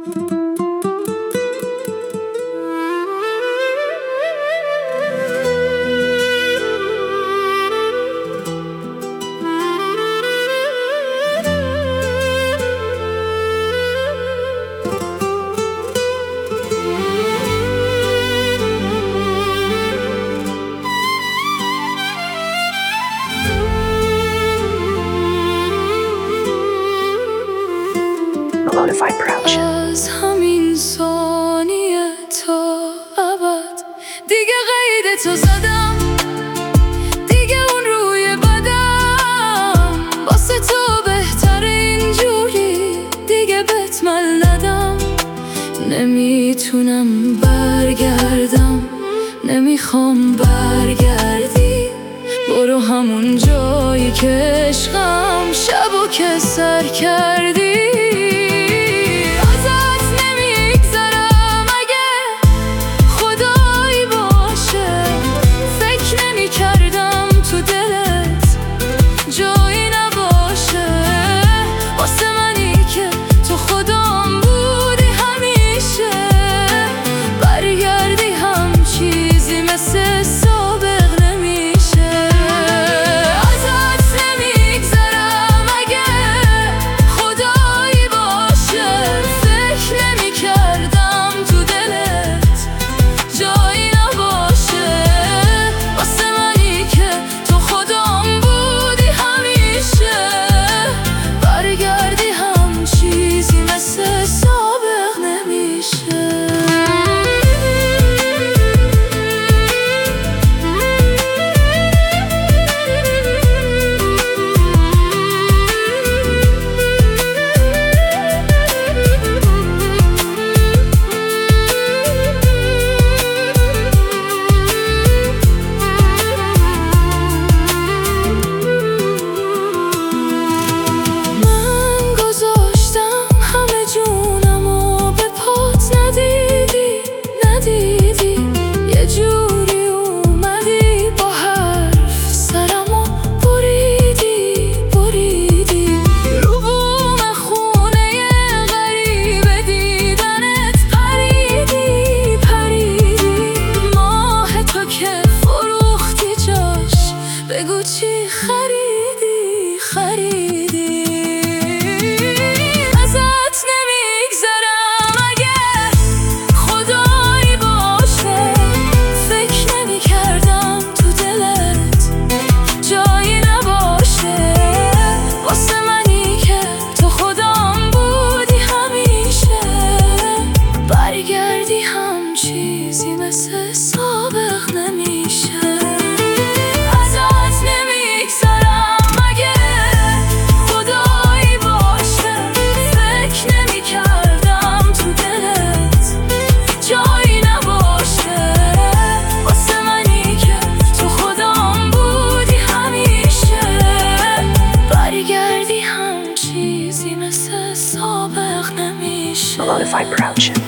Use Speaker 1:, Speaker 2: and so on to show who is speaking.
Speaker 1: Melodified Production.
Speaker 2: از همین ثانیه تا ابد دیگه قید تو زدم، دیگه اون روی بدم واسه تو بهتر اینجوری دیگه بهت مل ندم. نمیتونم برگردم، نمیخوام برگردی، برو همون جایی که عشقم شبو که سر کردی. بگو چی خریدی خریدی، ازت نمیگذرم اگه خدایی باشه. فکر نمیکردم تو دلت جایی نباشه واسه منی که تو خودم بودی همیشه. برگردی هم چیزی مثل سابق نمیشه.
Speaker 1: Melodified Production.